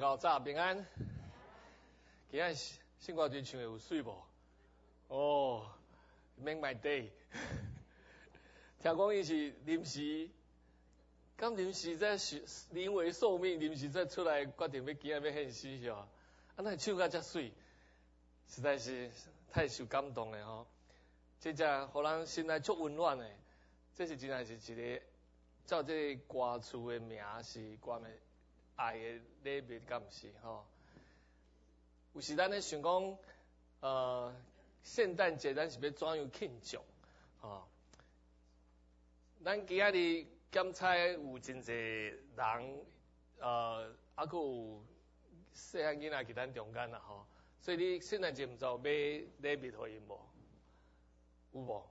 大家早平安。今日圣歌队唱的有水无？哦 ，Make my day 。听讲伊是临时，刚临时在临危受命，临时再出来决定要今日要献诗是吧？那唱甲遮水，实在是太受感动了吼。这只互人心内足温暖的，这是真系是一个照这个歌词的名是歌的爱的礼物，敢毋是吼？有时咱咧想讲，圣诞节咱是要怎样庆祝？吼，咱今仔日检查有真济人，还佫有细汉囡仔伫咱中间啦吼，所以你圣诞节毋知有买礼物互因无？有无？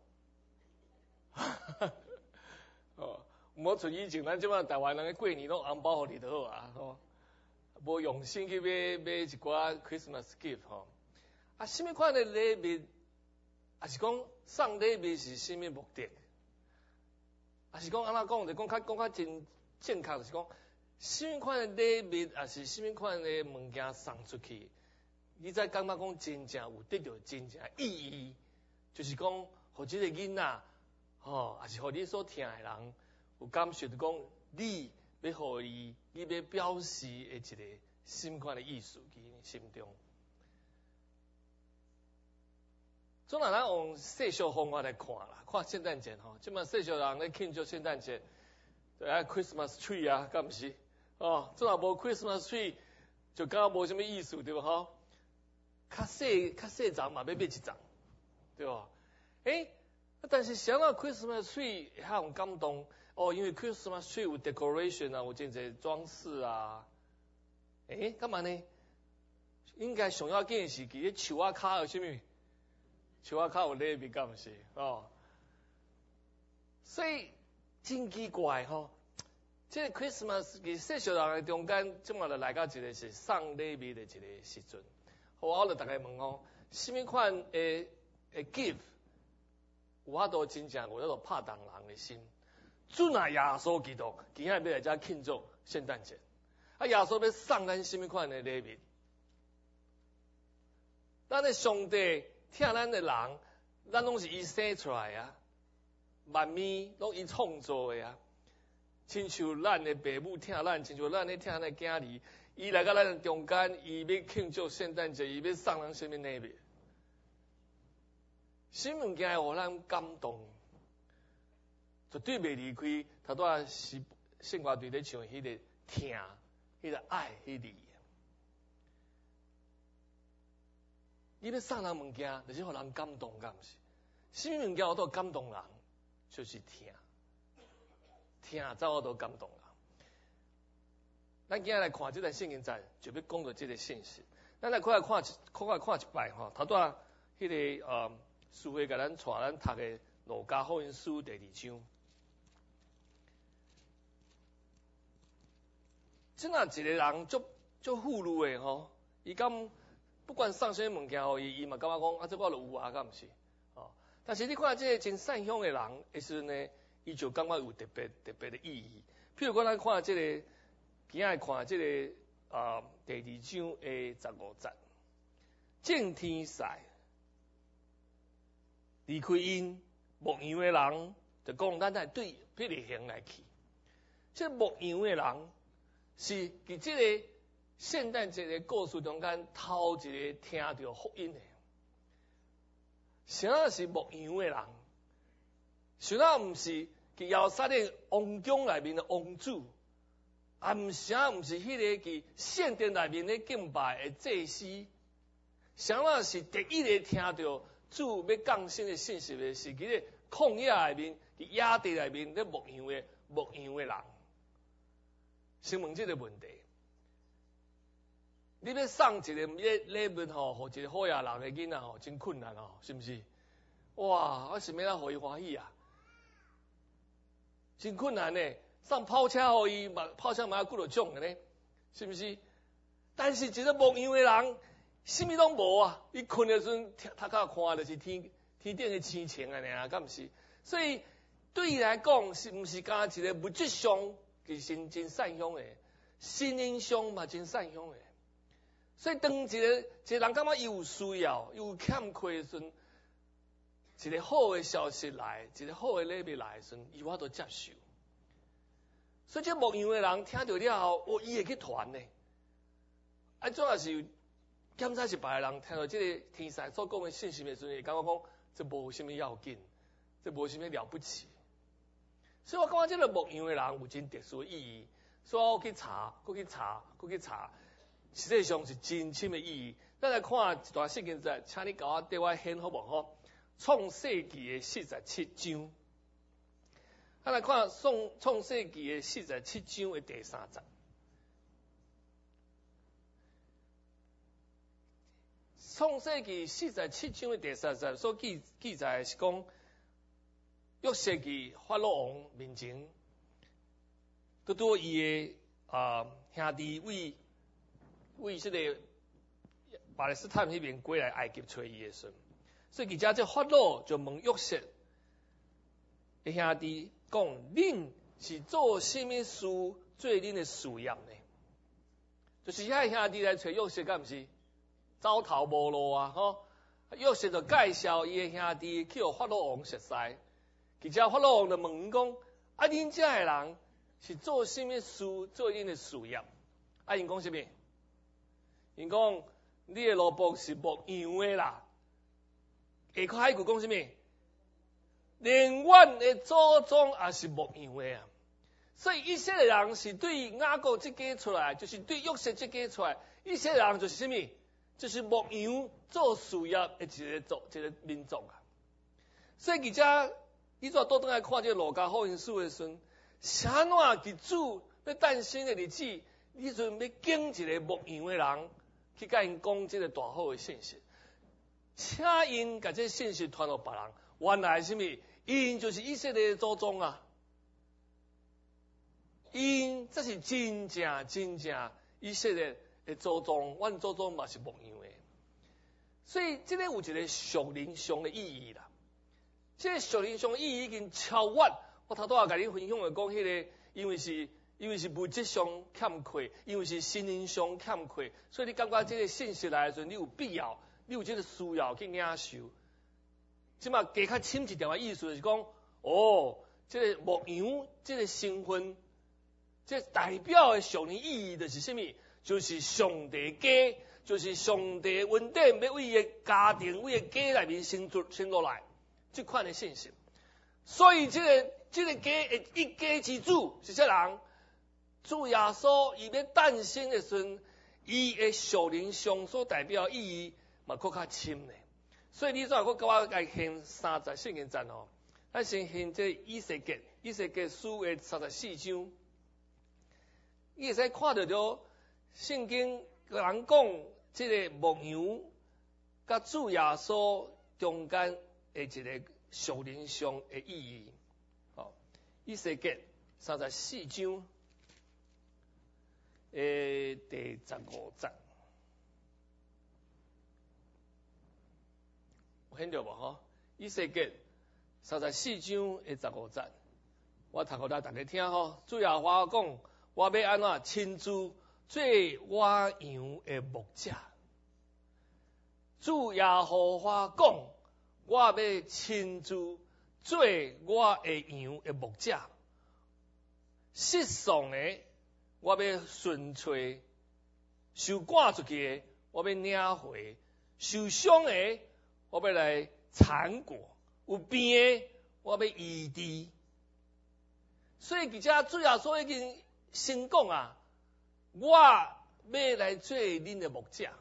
哦，无像以前咱即摆台湾人过年拢红包互你就好啊，吼，无用心去买一寡 Christmas gift 吼。啊，什么款的礼物？也是讲送礼物是什么目的？也是讲安怎讲？就讲较真正确，就是讲什么款的礼物，也是什么款的物件送出去，你才感觉讲真正有得到真正意义。就是讲，互即个囡仔，吼，也是互你所听的人有感受，就讲你要互伊，你要表示的一个什么款的意思伫心中。总然咱用世俗方法来看啦，看圣诞节吼，即摆世俗人咧庆祝圣诞节，就爱 Christmas tree 啊，敢毋是？哦，总然无 Christmas tree， 就感觉无啥物意思，对无吼？较细丛嘛，要买一丛。对吧？但是想到 Christmas tree 遐有感动哦，因为 Christmas tree 有 decoration 啊，有真侪装饰啊。干嘛呢？应该上要紧是伫咧树仔骹有啥物？树仔骹有礼物，敢毋是？哦，所以真奇怪吼。这个 Christmas 伫世俗人的中间，即马就来到一个是送礼物的一个时阵。好，我就大家问吼，什么款诶？gift 有法度真正有迄个拍动人的心。主啊，耶稣基督今仔要来遮庆祝圣诞节，啊，耶稣要送咱什么款的礼物？咱的上帝疼咱的人，咱拢是伊生出来啊，万物拢伊创造的啊。亲像咱的父母疼咱，亲像咱咧疼咱的囝儿，伊来到咱的中间，伊要庆祝圣诞节，伊要送咱什么礼物？什么物件会互咱感动？绝对袂离开头拄仔是圣歌队咧唱迄个听、迄个爱、迄字。你要送人物件，就是互人感动，敢毋是？什么物件有都感动人，就是听才有都感动人。咱今日来看这段圣经节，就要讲到这个现实。咱来看一摆吼，头拄仔迄个师父甲咱带咱读的《路加福音书》第2章。真啊，一个人足富裕的吼，伊敢不管送啥物件互伊嘛感觉讲啊，这我就有啊，敢毋是？哦，但是你看这个真善良的人的时阵呢，伊就感觉有特别的意义。譬如讲，咱看这个，今仔看这个第2章的15节，正天使离开因牧羊的人，就讲咱来对彼个行来去。这牧羊的人是伫这个圣诞节的故事中间头一个听到福音的。啥是牧羊的人？啥毋是伫耶路撒冷王宫内面的王主？啊，毋是迄个伫圣殿内面咧敬拜的祭司？啥是第一个听到主要降生的信息的是，伫咧旷野内面，伫野地内面咧牧羊的人。先问这个问题：你要送一个礼物吼，互一个好野人的囡仔吼，真困难吼，是毋是？哇，我想要互伊欢喜啊，真困难呢。送跑车互伊，跑车嘛要几多种的呢？是毋是？但是一个牧羊的人，什么拢无啊！伊困的时阵，头壳看就是天顶的星星安尼啊，敢毋是？所以对伊来讲，是毋是干一个物质上其实真善良的？ 心灵上嘛真善良的。所以当一个人感觉伊有需要、有欠缺的时阵，一个好的消息来，一个好的礼物来的时阵，伊我都接受。所以这牧羊的人听到了后，伊会去传呢。主要是检查是别个人听到这个天使所讲的信息的时阵，会感觉讲这无什么要紧，这无什么了不起。所以我感觉这个牧羊的人有真特殊的意义。所以我去查，实际上是真深的意义。咱来看一段圣经节，请你给我对我显好无好？创世纪的47章。咱来看创世纪的47章的第3节。创世纪47章的第3节所记载的是讲，约瑟去法老王面前，拄伊的兄弟为这个巴勒斯坦那边过来埃及找伊的时，所以而家这法老就问约瑟的兄弟讲：恁是做什么事做恁的事业呢？就是遐兄弟来找约瑟，敢毋是走投无路啊？吼！约瑟就介绍伊的兄弟去互法老王熟识，而且法老王就问讲：恁遮的人是做什么事做恁的事业？因讲什么？因讲你的老婆是牧羊的啦。下口海句讲什么？连阮的祖宗也是牧羊的啊。所以以色列人是对雅各这家出来，就是对约瑟这家出来。以色列人就是什么？就是牧羊做事业的一个民族啊。所以而家你怎倒转来看这路加福音书的时阵，啥哪伫主要诞生的日子，你阵要敬一个牧羊的人，去甲因讲这个大好的信息，请因甲这信息传给别人。原来是什么？因就是以色列的祖宗啊！因这是真正以色列的祖宗，阮祖宗嘛是牧羊的，所以这个有一个属灵上的意义啦。这个属灵上的意义已经超越我头拄仔甲你分享的讲迄个，因为是物质上欠缺，因为是心灵上欠缺，所以你感觉这个信息来的时候，你有必要，你有这个需要去领受。即嘛加较深一点的意思就是讲，这个牧羊这个身份，这代表的属灵意义就是什么？就是上帝家，就是上帝恩典要为伊的家庭、为伊家内面生落来，这款的信息。所以这个家的一家之主是啥人？主耶稣伊要诞生的时阵，伊的属灵上所代表意义嘛更较深呢。所以你怎我甲我来献3节圣经节哦？咱先献这以西结书的34章，你会使看到着圣经个人讲这个牧羊甲主耶稣中间的一个属灵上的意义。以西结34章第15节。有看到无？以西结34章的15节，我读互大家听吼。主耶和华讲：我要安怎亲自做我羊的牧者？主耶和华讲：我要亲自做我的羊的牧者。失丧的，我要寻找；受赶出去的，我要领回；受伤的，我要来缠过；有病的，我要医治。所以而家主耶稣已经先讲啊，我要来做恁的牧者。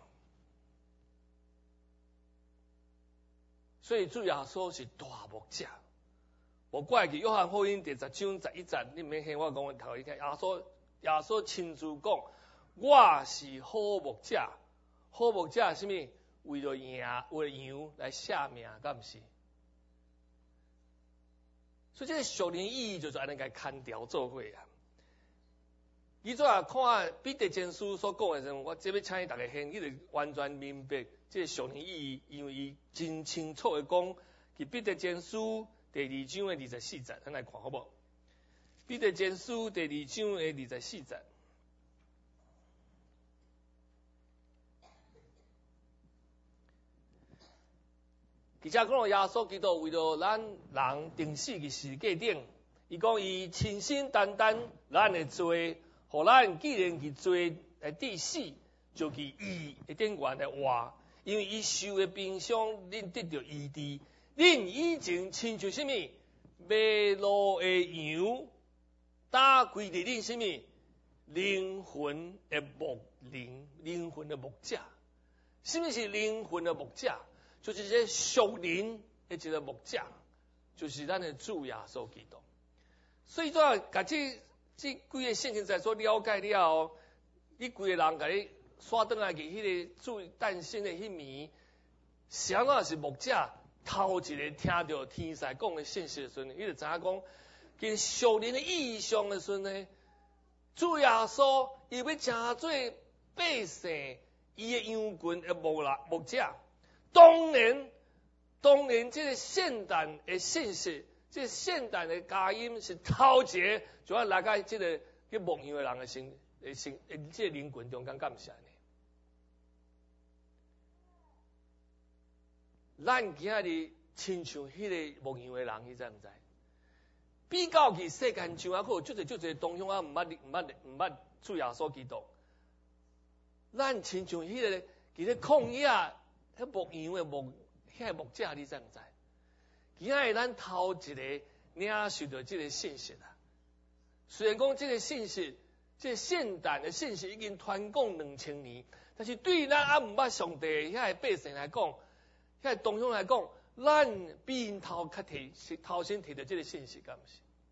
所以主耶稣是大牧者。无怪去约翰福音第10章11节，你免听我讲，我头一听。耶稣亲自讲，我是好牧者。好牧者是啥物？为了羊来舍命，敢毋是？所以这个属灵意义就是安尼个牵调做伙啊。你怎啊看彼得前书所讲的时候，我这要请大家先，你就完全明白这个属灵意义，因为伊真清楚的讲，伫彼得前书第2章的24节，咱来看好不好？彼得前书第2章的24节， 而且讲到耶稣基督为了咱人定死嘅世界顶，伊讲伊亲身担当咱的罪，互咱既然其罪来致死，就其义一点原来活，因为伊受的病伤，恁得到医治。恁以前亲像什么马路的羊，打开伫恁什么灵魂的灵魂的牧者。什么是灵魂的牧者？就是这属灵的一个牧者，就是咱的主耶稣基督。所以说，甲这几个圣经在所了解了后，你规个人甲你刷转来去迄个主诞生的迄暝，谁若是牧者，头一个听到天使讲的信息的时阵，伊就知影讲，跟属灵的意象的时阵呢，主耶稣伊要成做百姓伊的羊群的牧者。当然，这个圣诞的信息，这个圣诞的佳音是头一个就要来到这个去牧羊的人的这个灵魂中间，敢毋是安尼？咱今日亲像迄个牧羊的人，你知毋知？比较起世间上啊，有足侪东乡啊，毋捌主耶稣基督。咱亲像迄个其实旷野迄牧羊的牧者，你知毋知？今日咱头一个领受到这个信息啦。虽然讲这个信息，这个圣诞的信息已经传讲2000年，但是对咱还毋捌上帝遐个百姓来讲，遐个东乡来讲，咱比因头先摕到这个信息，敢毋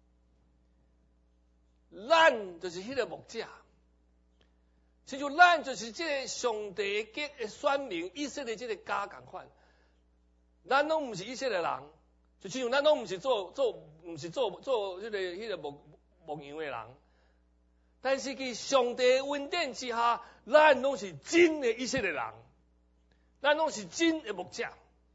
是？咱就是迄个牧者。亲像咱就是这个上帝的选民，以色列这个家共款，咱拢毋是以色列人，就亲像咱拢毋是做迄个牧羊的人，但是伫上帝的恩典之下，咱拢是真的以色列人，咱拢是真的牧者。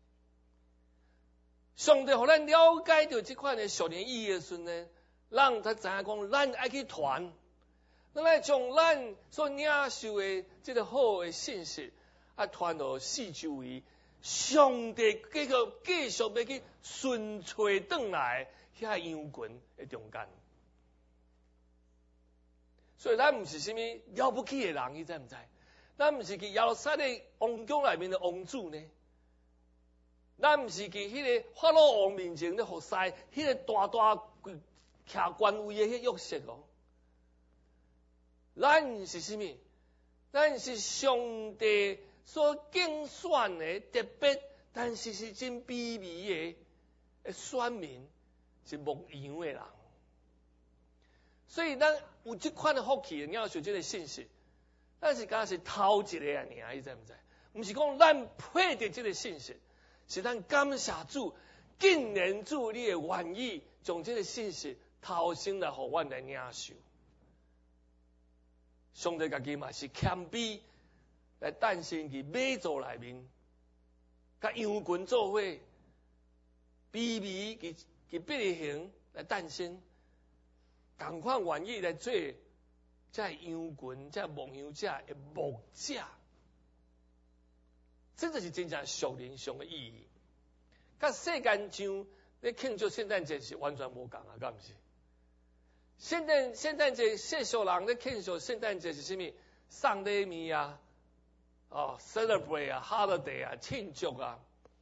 上帝互咱了解到这款的属灵意义的时阵呢，咱才知影讲，咱爱去传。咱来将咱所领受的这个好的信息，传到四周围，上帝继续要去寻找转来遐羊群的中间。所以咱毋是什么了不起的人，你知毋知？咱毋是去耶路撒冷王宫内面的王子呢？咱毋是去迄个法老王面前咧服侍，迄个大徛官位的迄约瑟哦。咱是什么？咱是上帝所拣选的特别，但是是真卑微的选民，是牧羊的人。所以咱有这款的福气，领受这个信息，咱是敢是头一个啊，尔，你知毋知？毋是讲咱配得这个信息，是咱感谢主，竟然主你的愿意将这个信息头先来互阮来领受。上帝家己嘛是谦卑来诞生伫马祖内面，甲羊群做伙，卑微其百行来诞生，同款愿意来做这羊群、这牧羊者的牧者，这就是真正属灵上的意义。甲世间上咧庆祝圣诞节是完全无共啊，敢毋是？圣诞节，世俗人咧庆祝圣诞节是啥物？送礼物啊，celebrate 啊 ，holiday 啊，庆祝啊。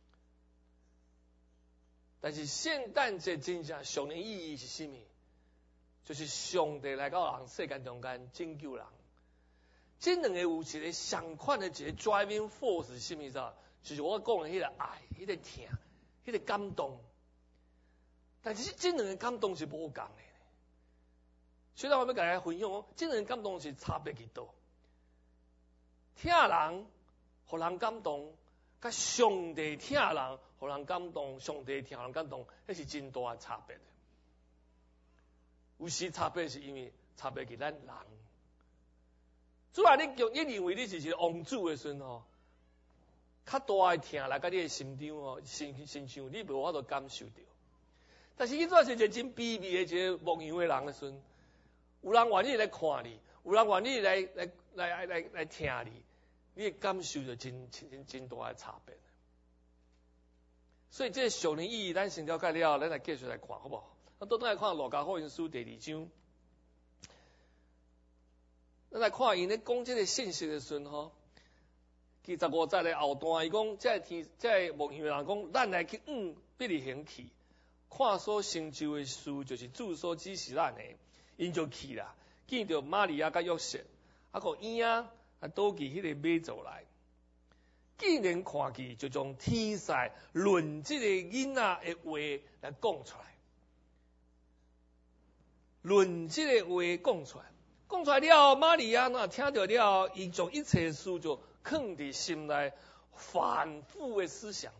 但是圣诞节真正上的意义是啥物？就是上帝来到人世间中间拯救人。这两个有一个相款的一个 driving force 是啥物事？就是我讲的迄个爱、迄个疼、迄个感动。但是这两个感动是无共的。所以我要甲大家分享讲，这两个感动是差别几多？疼人，互人感动，甲上帝疼人，互人感动，上帝疼人感动，迄是真大的差别的。有时差别是因为差别伫咱人。主啊，你认为你是一个王子的时阵吼，较大的疼来甲你的心中吼，身上你无法度感受到。但是你做是一个真卑微的一个牧羊的人的时阵，有人愿意来看你，有人愿意来听你，你会感受到真大的差别。 所以这属灵意义咱先了解了，咱来继续来看，好不好？咱倒来看路加福音书第2章，咱来看因咧讲这个信息的时阵吼，第15节的后段，伊讲这牧羊的人讲，咱来去伯利恒去，看所成就的事，就是主所指示咱的，因就去啦，见到玛利亚甲约瑟，个婴仔倒去迄个马槽内。既然看见，就将天使论这个囡仔的话来讲出来，论这个话讲出来，讲出来了，玛利亚那听到了，伊将一切事就放伫心内，反复的思想。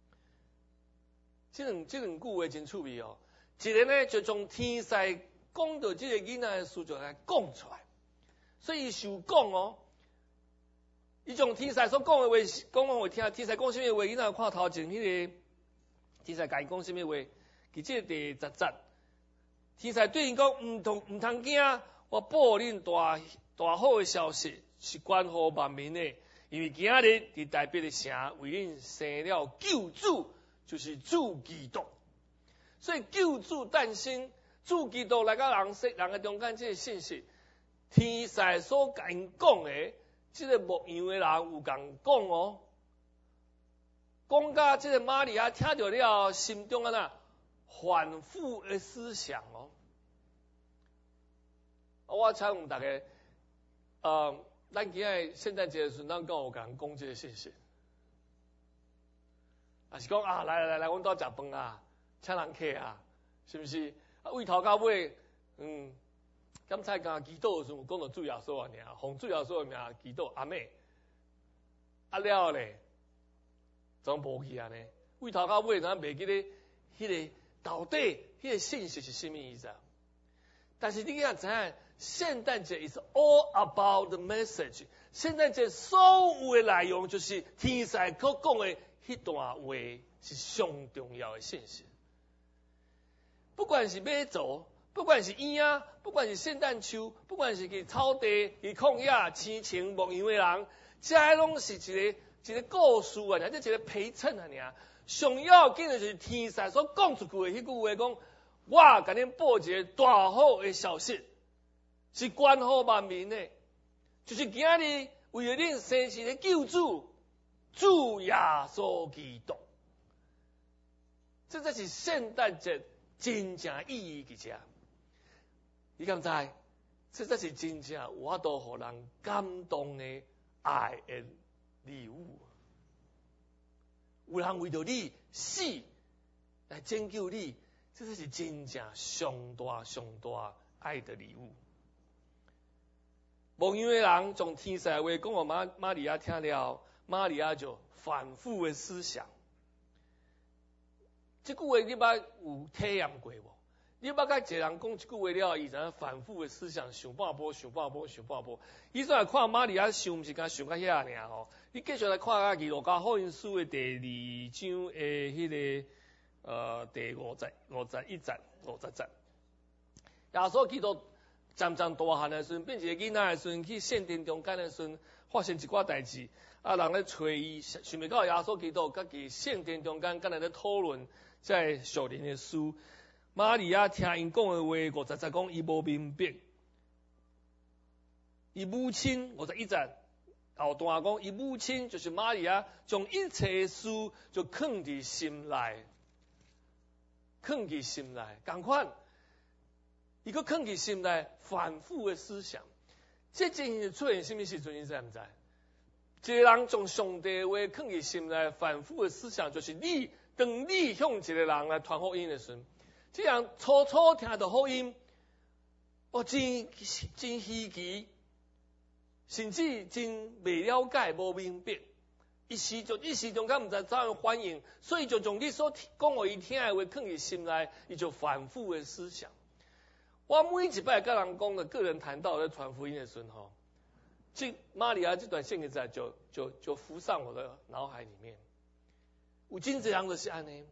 这两句话真趣味哦。一个呢，就将天使讲到这个囡仔的事就来讲出来，所以伊受讲哦。伊将天使所讲的话讲互听，天使讲什么话？囡仔看头前迄个天使甲伊讲什么话？伫这第10节，天使对因讲：唔通惊，我报恁大好的消息，是关乎万民的。因为今日伫大伯的城为恁生了救主，就是主基督。所以救主诞生，主基督来到人的中间，这个信息，天使所甲因讲的。这个牧羊的人有共讲哦，讲到这个玛利亚听到了，心中反复的思想哦。我请问大家，咱今日圣诞节的时候，咱敢有共讲这个信息？啊是讲来，阮兜食饭啊，请人客啊，是不是？为头到尾，刚才讲祈祷的时候，讲到主耶稣的名，奉主耶稣的名祈祷，阿妹，了咧，怎无去安尼？为头到尾，咱袂记咧，迄个到底迄个信息是什么意思啊？但是你要知影，圣诞节 is all about the message。圣诞节所有的内容，就是天使所讲的迄段话，是上重要的信息。不管是马槽。不管是婴仔，不管是圣诞树，不管是去草地、去旷野、青青牧羊的人，这拢是一个故事啊，或者一个陪衬啊，尔。上要紧的就是天使所讲出去的迄句话，讲我甲恁报一个大好的消息，是关乎万民的，就是今日为了恁生是的救主，主耶稣基督。这才是圣诞节真正意义伫遮。你敢知？这才是真正有法度互人感动的爱的礼物。有人为着你死来拯救你，这才是真正上大爱的礼物。牧羊的人从天使的话讲互玛利亚听了，玛利亚就反复的思想。这句话你捌有体验过无？你捌甲一个人讲一句话了，伊就反复的思想，想半波。伊说来看玛利亚想，毋是敢想到遐尔吼。你继续来看下路加福音书的第2章的迄个第51节、50节。耶稣基督渐大汉的时阵，变一个囡仔的时阵，去圣殿中间的时阵，发生一寡代志，人咧找伊，想袂到耶稣基督甲伫圣殿中间，敢若咧讨论在属灵的事。玛利亚听因讲的话，50节讲伊无明白。伊母亲51节后段讲，伊母亲就是玛利亚，将一切事就藏伫心内，同款，伊搁藏伫心内，反复的思想。这情形出现什么时阵？你知毋知？一个人将上帝的话藏伫心内，反复的思想，就是当你向一个人来传福音的时阵。这样初听到福音，真稀奇，甚至真未了解、无明白，一时中敢毋知怎样反应，所以就将你所讲互伊听的话藏伫心内，伊就反复的思想。我每一摆甲人讲的个人谈到咧传福音的时候，玛利亚这段圣经就浮上我的脑海里面。有真侪人就是安尼。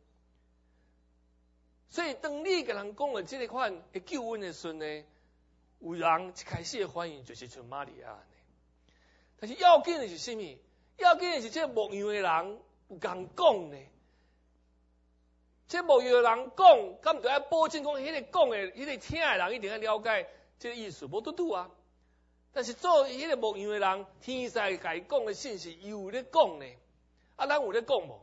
所以，当你甲人讲了这个款的救恩的时候呢，有人一开始的反应就是像玛利亚呢。但是要紧的是什么？要紧的是这牧羊的人有共讲呢。 这牧羊的人讲，敢就要保证讲，迄个讲的、迄个听的人一定要了解这个意思，无拄啊。但是做迄个牧羊的人，天使甲伊讲的信息，伊有咧讲呢，啊，咱有咧讲无？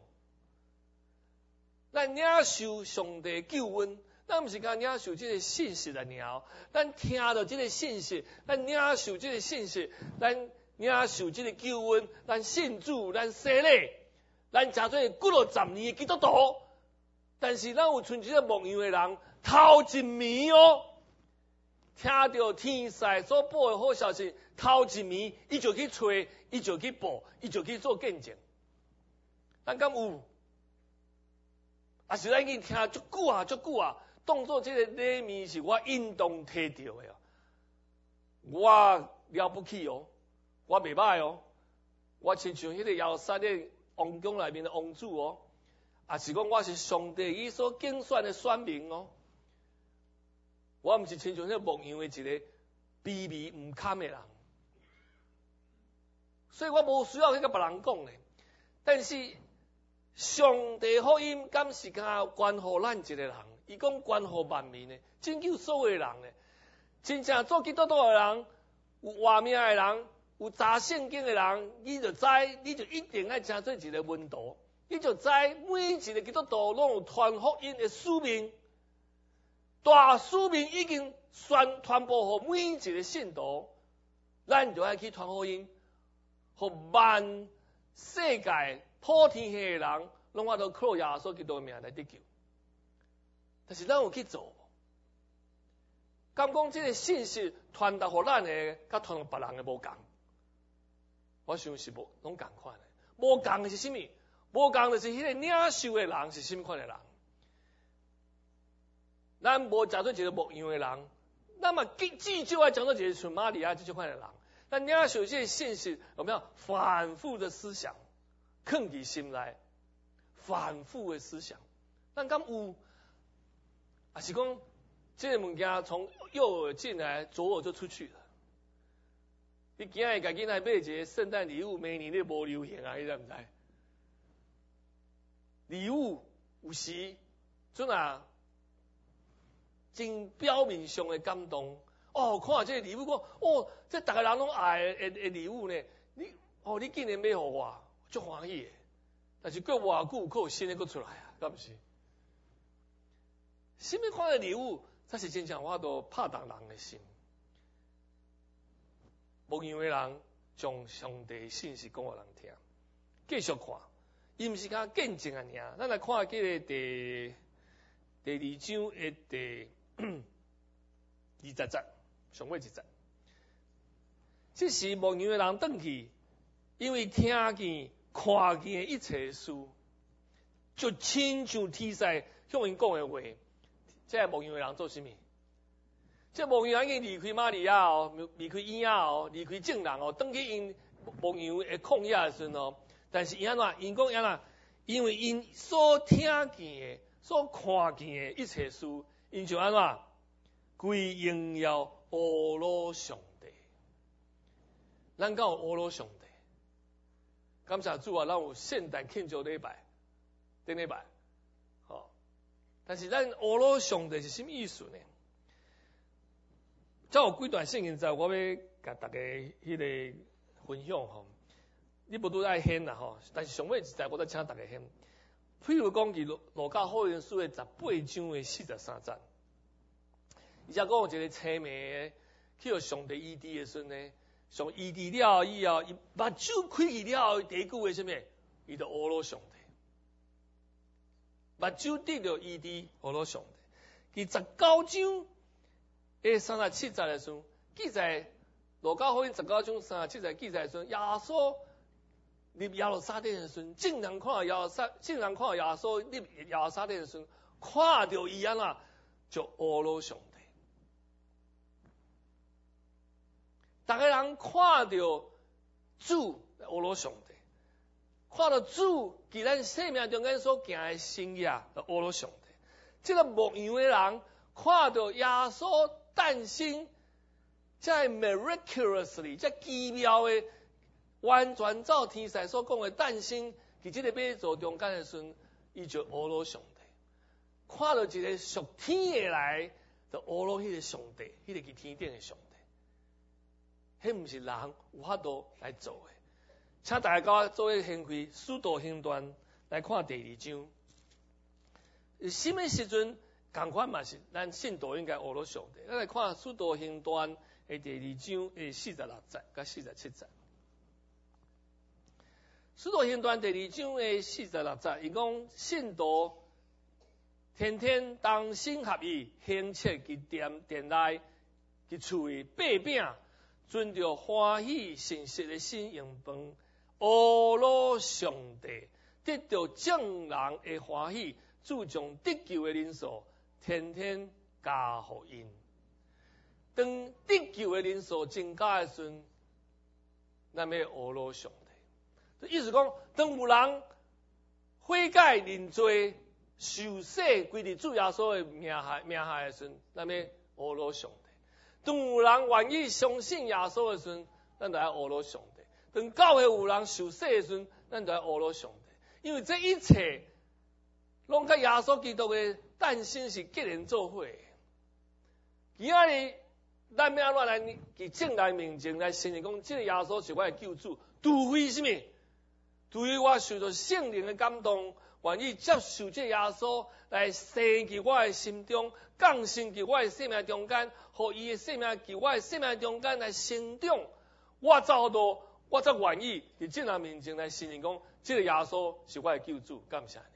咱领受上帝救恩，咱毋是讲领受这个信息来尔，咱听到这个信息，咱领受这个信息，咱领受这个救恩，咱信主，咱洗礼，咱诚做几60年的基督徒。但是咱有像这个牧羊的人，头一暝哦，听到天使所报的好消息，头一暝伊就去找，伊就去报，伊就去做见证。咱敢有？啊是咱已经听足久啊，当作这个礼物是我应当摕到的哦。我了不起哦，我袂歹哦，我亲像迄个亚撒勒王宫内面的王子哦。啊，是讲我是上帝伊所竞选的选民哦，我毋是亲像迄个牧羊的一个卑微唔堪的人，所以我无需要去甲别人讲咧。但是上帝福音敢是甲关乎咱一个人，伊讲关乎万民的，拯救所有的人的，真正做基督徒的人，有活命的人，有查圣经的人，你就知，你就一定爱诚做一个门徒。你就知每一个基督徒拢有传福音的使命，大使命已经传播给每一个信徒，咱就爱去传福音，互万世界普天下的人拢法度靠耶稣基督的名来得救。但是咱有去做，敢讲这个信息传达给咱的，甲传给别人的无共？我想是无，拢共款的。无共的是啥物？无共就是迄个领受的人是什么款的人？咱无假做一个牧羊的人，咱嘛至少要讲做一个像玛利亚这种款的人。咱领受这些信息有没有反复的思想，藏伫心内，反复的思想。咱敢有？还是讲这个物件从右耳进来，左耳就出去了？你今日家囡仔买一个圣诞礼物，明年你无流行啊？你知唔知？礼物有时阵啊，真表面上的感动。哦，看这个礼物，讲哦，这大家人拢爱的礼物呢。你竟然买互我，足欢喜的。但是过偌久，可有新的搁出来啊，敢毋是？什么款的礼物，才是真正我都拍动人的心。牧羊的人将上帝信息讲互人听，继续看。伊毋是讲见证啊尔，咱来看这个第2章的第20节，上尾一节。这时牧羊的人转去，因为听见、看见的一切事，就亲像天使向因讲的话。这牧羊的人做什么？这牧羊人已经离开玛利亚哦，离开伊亚哦，离开众人哦，转去因牧羊的旷野的时阵哦。但是因安怎？因讲安怎？因为因所听见的、所看见的一切事，因就安怎？归荣耀阿罗上帝。咱敢有阿罗上帝？感谢主啊！咱有圣诞庆祝礼拜，顶礼拜。好，但是咱阿罗上帝是什么意思呢？才有几段圣经在，我要甲大家迄个分享吼。你无拄爱献啦吼，但是上尾一节我再请大家献。譬如讲，伫路加福音书的18章的43节，而且讲有一个青梅去互上帝医治的时阵呢，上医治了以后，伊目睭开去了后，第一句话什么？伊就阿罗上帝，目睭得到医治，阿罗上帝。伫19章的37节的时候，记载路加福音19章37节记载说，耶稣入耶路撒冷的时候，竟然看到耶稣入耶路撒冷的时候，看到伊安那就阿罗上帝。大家人看到主阿罗上帝，看到主伫咱生命中间所行的生业，阿罗上帝。这个牧羊的人看到耶稣诞生，这 miraculously， 这奇妙的。完全照天使所讲的诞生，伫这个马座中间的时阵，伊就阿罗上帝。 看到一个属天的来，就学了迄个上帝，迄个伫天顶的上帝，迄毋是人有法度来做的。请大家跟我做一个献开《使徒行传》来看第2章。什么时阵同款嘛是咱信徒应该学了上帝。咱来看《使徒行传》的第2章的46节甲47节。《使徒行传》第2章的46节，伊讲信徒天天同心合意，兴切伫殿内，伫厝里擘饼，遵着欢喜信实的心用饭，阿罗上帝，得到众人的欢喜，主将得救的人数天天加互因。当得救的人数增加的时阵，咱要阿罗上帝。意思讲，当有人悔改认罪，受洗归伫主耶稣的名下的时阵，咱要阿罗上帝；当有人愿意相信耶稣的时阵，咱就要阿罗上帝；当教会有人受洗的时阵，咱就要阿罗上帝。因为这一切，拢甲耶稣基督的诞生是结连做伙。今仔日，咱要安怎来伫正来面前来承认讲，这个耶稣是我的救主，除非什么？除非我受到圣灵的感动，愿意接受这耶稣来生伫我的心中，降生伫我的生命中间，互伊的生命伫我的生命中间来成长。我才愿意伫正人面前来承认讲，这个耶稣是我的救主，感谢你。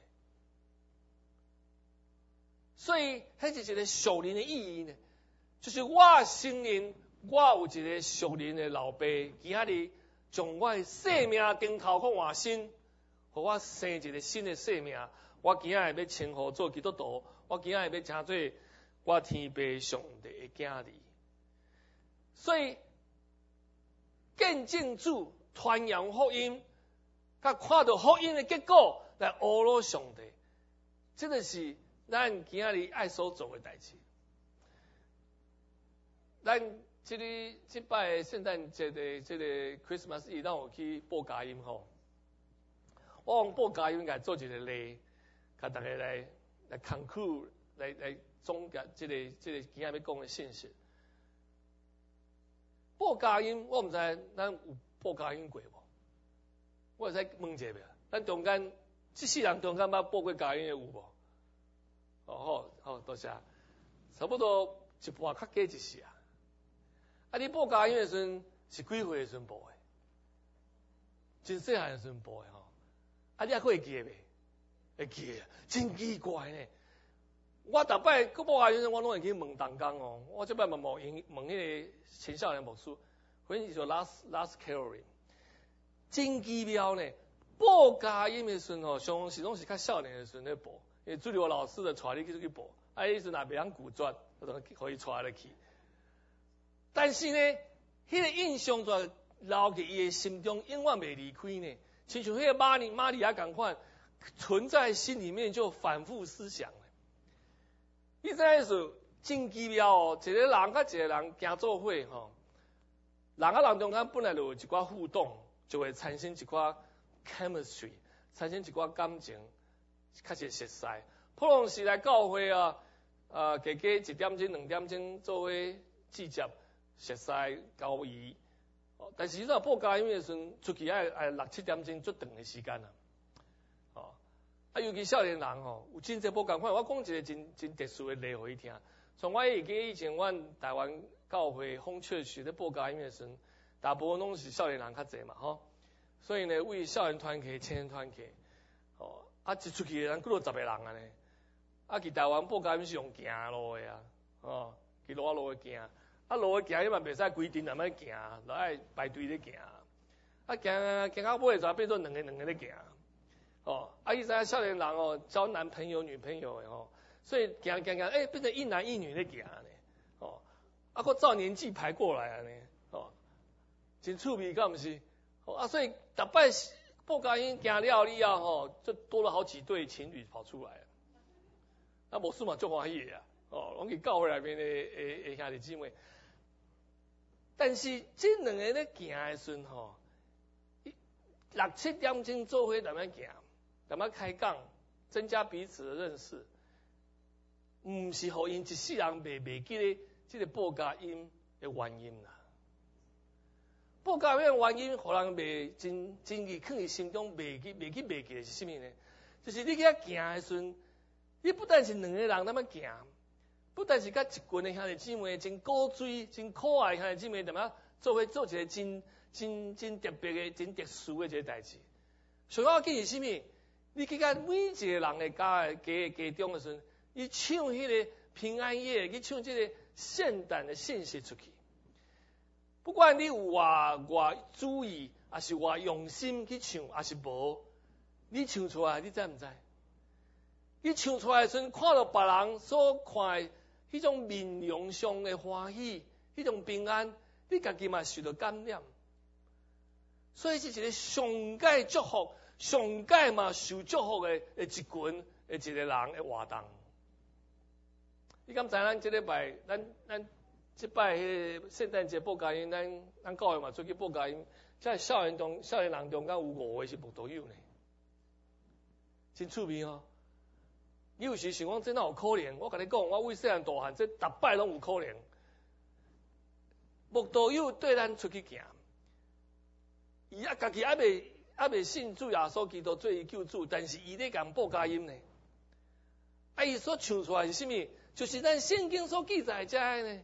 所以，迄是一个属灵的意义呢，就是我承认我有一个属灵的老爸，今仔日将我的生命顶头搁换新，互我生一个新的生命。我今仔日要称呼做基督徒，我今仔日要称做我天父上帝的囝儿。所以见证主、传扬福音，甲看到福音的结果来阿罗上帝，这个是咱今仔日爱所做的代志。咱这摆的圣诞节的这个 Christmas Eve， 咱有去报佳音吼。我用报佳音来做一个例，甲大家来 conclude， 来总结这个今仔要讲的信息。报佳音，我毋知咱有报佳音过无？我会使问一下袂？咱中间这世人中间捌报过佳音的有无？好，多谢。差不多一半较加一些啊。你报佳音的时阵是几岁的时阵报的？真细汉的时阵报的吼。你还会记袂？会记啊，真奇怪呢。我逐摆去报佳音，我拢会去问同工哦。我这摆问迄个青少年牧师，反正就 last Caroline， 真奇妙呢。报佳音的时阵吼，上时拢是较少年的时阵咧报，因为主流老师就带你去报。迄时若袂晓拒绝，我就可以带你去。但是呢，迄个印象就留伫伊的心中，永远袂离开呢。亲像迄个玛利亚同款，存在心里面就反复思想。你知影是真奇妙哦，一个人甲一个人行做伙吼，人甲人中间本来就有一寡互动，就会产生一寡 chemistry， 产生一寡感情，开始熟悉。普通时来教会啊，加1点钟、2点钟做伙聚集。熟悉交易，但是若报佳音的时阵，出去爱6、7点钟足长的时间啊。尤其少年人吼，有真侪无共款。我讲一个真特殊的例互伊听。从我会记以前，阮台湾教会风雀区咧报佳音的时阵，大部分拢是少年人较侪嘛吼。所以呢，为少年团体、青年团体，一出去人几落10个人安尼。去台湾报佳音是用行路的啊，去路的行。路行伊嘛袂使规定安尼行，就爱排队咧行。行到尾就变做两个咧行。伊知影少年人交男朋友女朋友的所以行，变成一男一女咧行呢。佫照年纪排过来安尼。真趣味，敢毋是？所以逐摆报佳音行了以后就多了好几对情侣跑出来。牧师嘛足欢喜的啊。拢去教会内面的兄弟姊妹。但是这两个咧行的时阵6、7点钟做伙慢慢行，慢慢开讲，增加彼此的认识。 唔是互因一世人袂记咧这个报佳音的原因啦。报佳音的原因，互人袂真意放伫心中袂记的是啥物呢？就是你去遐行的时阵，你不但是两个人那么行，不但是甲一群的兄弟姊妹真古锥、真可爱的兄弟姊妹，怎么做一个真特别的、真特殊的一个代志。上要紧是啥物？你去甲每一个人的家中的时阵，你唱迄个平安夜，你唱这个圣诞的信息出去。不管你有偌注意，还是偌用心去唱，还是无，你唱出来，你知唔知？你唱出来的时阵，看到别人所看的迄种面容上的欢喜，迄种平安，你家己嘛受到感染。所以是一个上界祝福。上界嘛受祝福的一群的一个人的活动。你敢知咱这礼拜，咱这摆迄个圣诞节报佳音，咱教会嘛出去报佳音，在少年人中间有5个是牧道友呢，真趣味哦。你有时想讲这哪有可能？我甲你讲，我为细汉大汉，这逐摆拢有可能。牧道友对咱出去行，伊家己还未信主耶稣基督做伊救主，但是伊咧讲报佳音呢。伊所唱出来是啥物？就是咱圣经所记载遮的呢。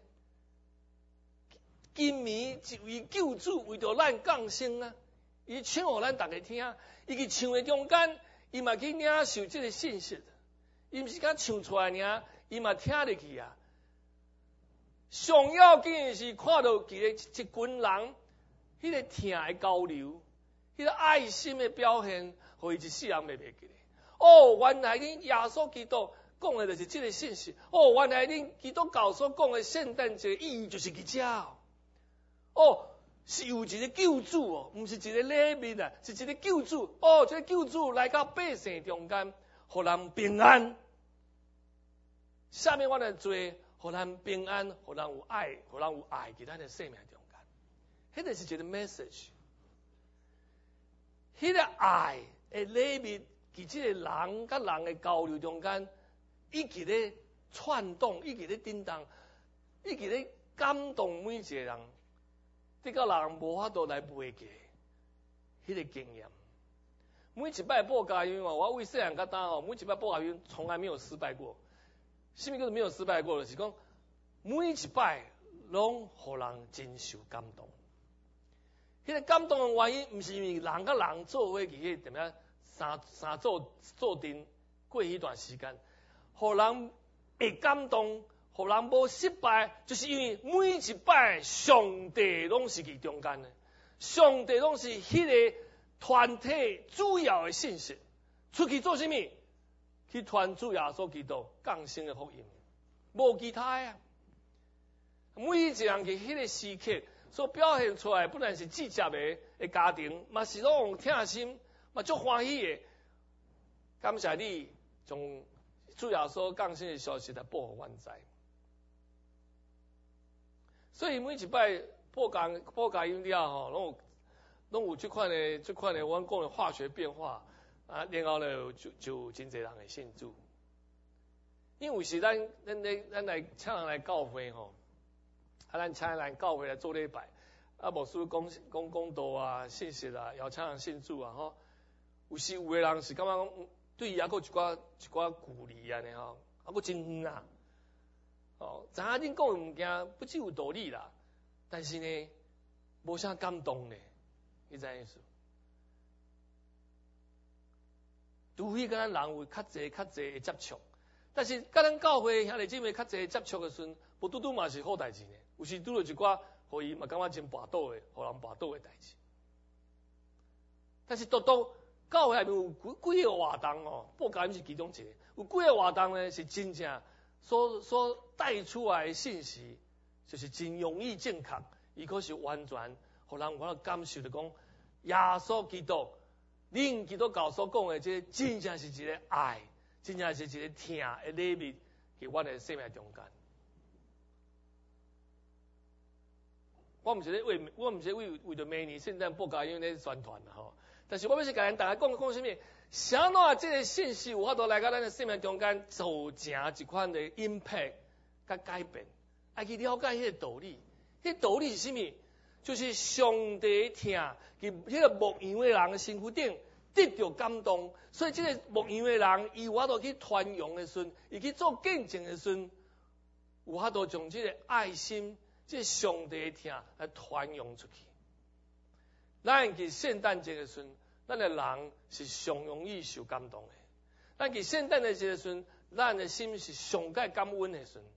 今暝一位救主为着咱降生啊！伊唱互咱大家听，伊去唱的中间，伊嘛去领受这个信息。伊毋是甲唱出来尔，伊嘛听入去啊。上要紧的是看到一群人，迄个听的交流。迄个爱心的表现，互伊一世人袂记咧。哦，原来恁耶稣基督讲的就是这个信息。哦，原来恁基督教所讲的圣诞节意义就是伫遮。哦，是有一个救主哦，毋是一个礼物啊，是一个救主。哦，这个救主来到百姓中间，互人平安。下面我来做，互人平安，互人有爱，互人有爱，伫咱的生命中间。迄个是一个 message。迄个爱的礼物，伫即个人甲人的交流中间，一直咧串动，一直咧震动，一直咧感动每一个人，这个人无法度来背记迄个经验。每一摆报佳音我为细汉到大每一摆报佳音从来没有失败过。什么叫做没有失败过？就是讲每一摆拢互人真受感动。迄个感动的原因，毋是因为人甲人做伙去点样三做阵过迄段时间，互人会感动，互人无失败，就是因为每一摆上帝拢是伫中间的，上帝拢是迄个团体主要的信息，出去做啥物？去传主耶稣基督降生的福音，无其他啊。每一个人伫迄个时刻。所表现出来，不但是直接的家庭，嘛是拢疼心，嘛足欢喜的。感谢你将主耶稣降生的消息来报互阮知。所以每一摆报佳音了吼，拢有这款的，阮讲的化学变化啊，然后呢就真侪人会信主。因为有时咱来请人来教会吼。咱请人教会来做礼拜，牧师讲道啊、信息啊，邀请人信主啊，吼。有时有个人是感觉讲，对伊还佫一寡鼓励安尼吼，还佫真远啊。哦，知影恁讲的物件不只有道理啦，但是呢，无啥感动呢，你知影意思？除非甲咱人有较济的接触，但是甲咱教会兄弟姊妹较济接触的时阵，无拄嘛是好代志呢。有时拄到一寡，互伊嘛感觉真跋倒的，互人跋倒的代志。但是教会内面有几个活动哦，报佳音是其中一个。有几个活动呢，是真正所带出来的信息，就是真容易正确，伊可是完全互人有法度感受到讲，耶稣基督，恁基督教所讲的这真正是一个爱，真正是一个疼的礼物，伫阮的生命中间。我毋是为着明年圣诞报佳音咧宣传啦吼， 但是我要是甲咱大家讲什么？啥怎这个信息有法度来到咱的生命中间造成一款的 impact 甲改变？爱去了解迄个道理。迄个道理是啥物？就是上帝听伫迄个牧羊的人的身躯顶得到感动，所以这个牧羊的人伊有法度去传扬的时阵，伊去做见证的时阵，有法度将这个爱心、这个上帝的听来传扬出去。咱伫圣诞节的时阵，咱的人是上容易受感动的；咱伫圣诞的节的时阵，咱的心是上界感恩的时阵，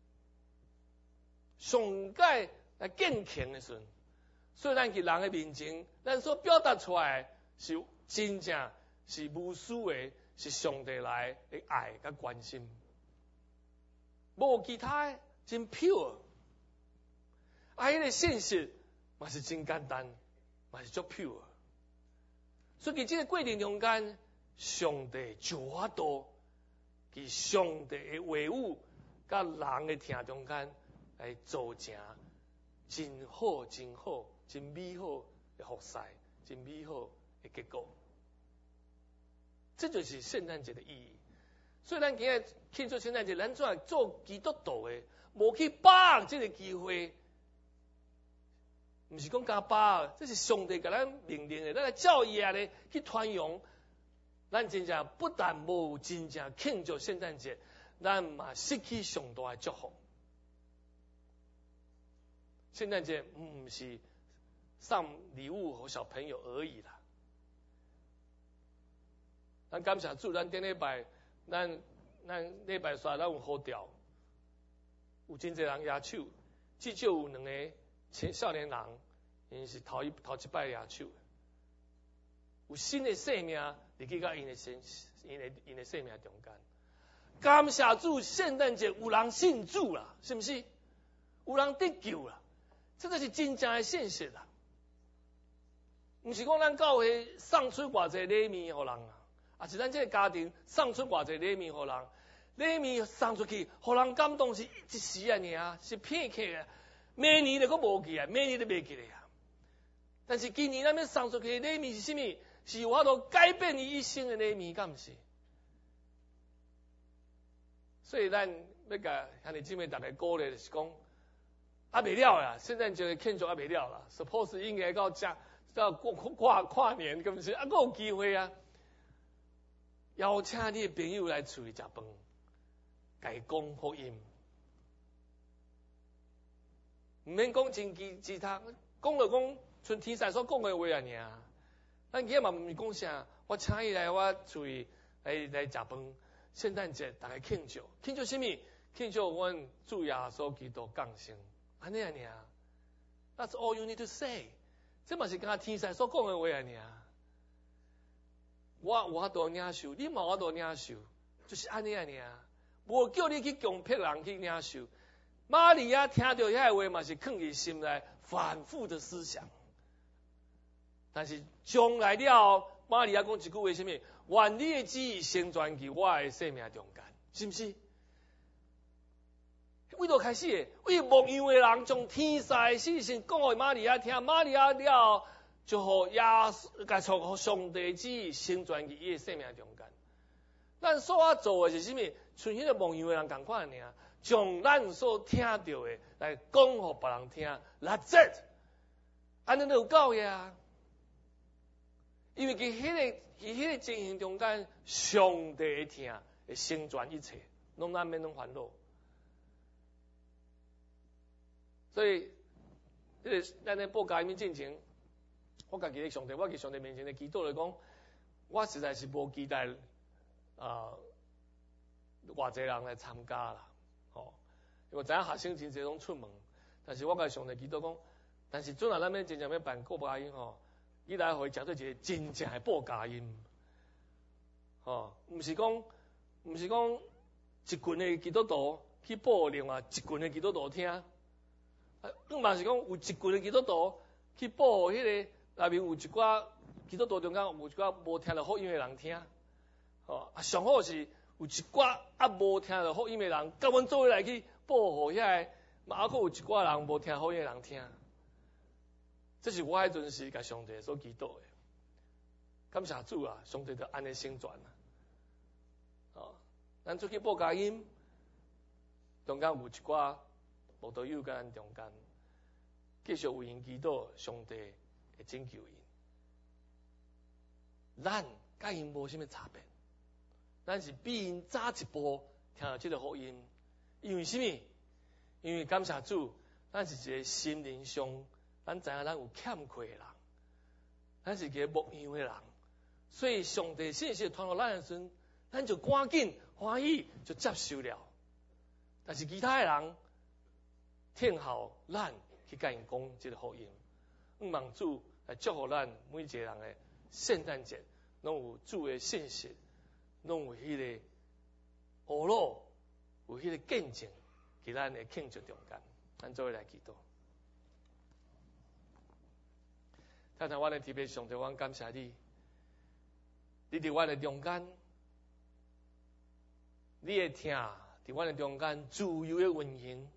上界来坚强的时阵。所以咱伫人的面前，咱所表达出来是真正是无私的，是上帝来的爱甲关心，无其他的，真 pure。迄个信息嘛是真简单，嘛是足 pure。所以伫这个过程中间，上帝就法度伫上帝的话语甲人的听中间来造成真好、真好、真美好的福事，真美好的结果。这就是圣诞节的意义。所以咱今日庆祝圣诞节，咱怎做基督徒的，无去把握这个机会，唔是讲加把握，这是上帝给咱命令的，咱来照伊咧去传扬。咱真正不但无真正庆祝圣诞节，咱嘛失去上大的祝福。圣诞节唔是送礼物给小朋友而已啦。咱感谢主，咱顶礼拜，咱礼拜三咱有好调，有真侪人举手，至少有2个青少年人，因是头一摆举手，有新的生命入去到因的生命中间。感谢主，圣诞节有人信主啦，是不是？有人得救啦，这就是真正的现实啦。唔是讲咱教会送出偌济礼物互人啊，也是咱这个家庭送出偌济礼物互人。礼物送出去，互人感动是一时啊，尔是片刻啊，明年就佫无记啊，明年都袂记咧啊。但是今年咱要送出去的礼物是啥物？是有法度改变你一生的礼物，敢毋是？所以咱要甲兄弟姊妹大家鼓励，就是讲未了啦，圣诞节的庆祝未了啦 ，suppose 应该到跨年，敢毋是？佫有机会啊！邀请你的朋友来厝里食饭。甲伊讲福音，毋免讲真鸡汤，讲就讲像天使所讲的话啊尔。咱今日嘛毋是讲啥，我请伊来我厝里来食饭。圣诞节大家庆祝，庆祝啥物？庆祝阮主耶稣基督降生，安尼啊尔。That's all you need to say。这嘛是甲天使所讲的话啊尔。我有法度领受，你嘛有法度领受，就是安尼啊尔。无叫你去强迫人去领受。玛利亚听到遐话嘛是放伫心内，反复的思想。但是将来了后，玛利亚讲一句话，什么？愿你的旨意成全伫我的生命中间，是毋是？为倒开始的，为牧羊的人将天使的事情讲给玛利亚听，玛利亚了后就互甲从上帝旨意成全伫伊的生命中间。咱所做的是啥物？像迄个牧羊的人共款尔，将咱所听到的来讲互别人听。That's it， 安尼就有够呀。因为伫迄个情形中间，上帝的听会成全一切，拢咱免拢烦恼。所以，咱咧报佳音进前，我家己咧上帝，我伫上帝面前咧祈祷来讲，我实在是无期待偌济人来参加啦，因为知影学生真侪拢出门，但是我甲上帝祈祷讲，但是准啊，咱要真正要办报佳音你来互伊食做一个真正的报佳音，毋是讲一群的基督徒去报另外一群的基督徒听，嘛是讲有一群的基督徒去报迄个内面有一寡基督徒中间有一寡无听到福音的人听，上好是。有一寡无听到福音的人，甲阮做伙来去报互遐个，嘛还佫有一寡人无听福音的人听。这是我迄阵时甲上帝所祈祷的。 感谢主啊，上帝就安尼成全啊。哦，咱出去报佳音，中间有一寡无道友甲咱中间，继续为因祈祷，上帝会拯救因。咱甲因无啥物差别，咱是比因早一步听到这个福音，因为什么？因为感谢主，咱是一个心灵上，咱知影咱有欠缺的人，咱是一个牧羊的人，所以上帝信息传到咱的时阵，咱就赶紧欢喜就接受了。但是其他的人听候咱去甲因讲这个福音，望主来祝福咱每一个人的圣诞节，拢有主的信息，拢有迄个活路，有迄个见证，伫咱的庆祝中间，咱做伙来祈祷。太太，我的特别上帝，我感谢你，你伫我的中间，你的听伫我的中间自由的运行，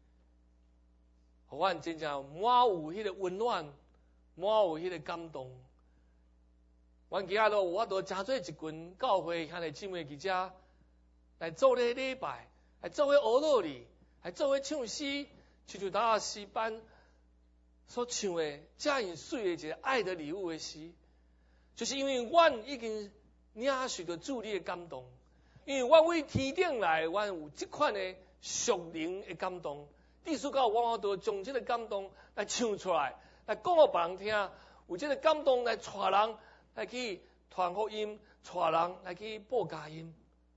互阮真正满有迄个温暖，满有迄个感动。阮今仔日有法度真做一群教会兄弟姊妹伫遮来做咧礼拜，来做伙学道理，来做伙唱诗，像大家诗班所唱的遮样水的一个爱的礼物的诗，就是因为阮已经领受到主你的感动，因为阮为天顶来，阮有这款的属灵的感动，意思到我法度将这个感动来唱出来，来讲互别人听，有这个感动来带人来去传福音，带人来去报佳音。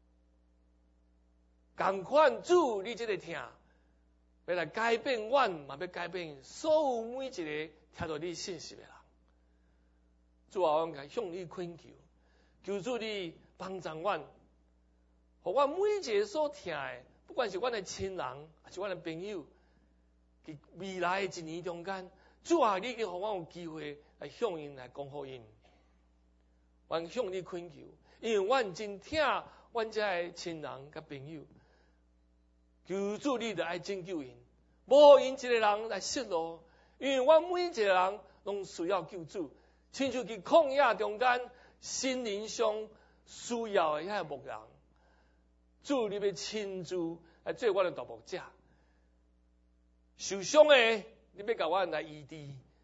同款主你这个听，要来改变阮，嘛要改变所有每一个听到你信息的人。主啊，阮向你恳求，求主你帮助阮，互阮每一个所听的，不管是阮的亲人，还是阮的朋友，伫未来的一年中间，主啊，你已经互阮有机会来向因来讲福音。阮向你恳求，因为阮真疼阮遮的亲人甲朋友，求主你就爱拯救因，无因一个人来失落，因为阮每一个人拢需要救主，亲像伫旷野中间心灵上需要的遐个牧人，主你要亲自来做阮的大牧者，受伤的你要甲阮来医治，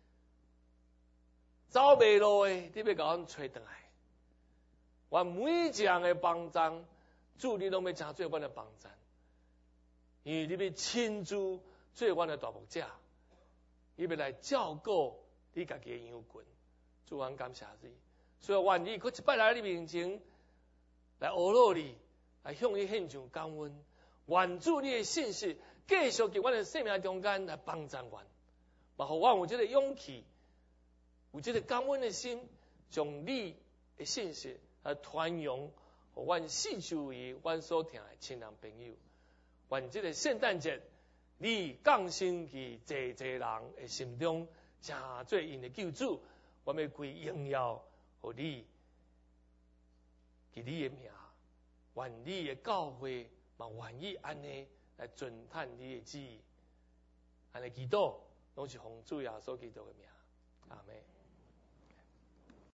走袂路的你要甲阮找倒来。阮每一样的帮助，主你拢要真做阮的帮助，因为你要亲自做阮的大牧者，你要来照顾你家己的羊群。主，阮感谢你，所以愿意搁一摆来你面前来学罗你，来向你献上感恩。愿主你的信息继续伫阮的生命中间来帮助阮，嘛互阮有这个勇气，有这个感恩的心，将你的信息来传扬，互阮四周围阮所听的亲人朋友。愿这个圣诞节，你降生伫济济人的心中，成做因的救主。我要归荣耀互你，伫你的名，愿你的教会嘛愿意安尼来遵探你的旨意，安尼祈祷，拢是奉主耶稣基督的名，阿门。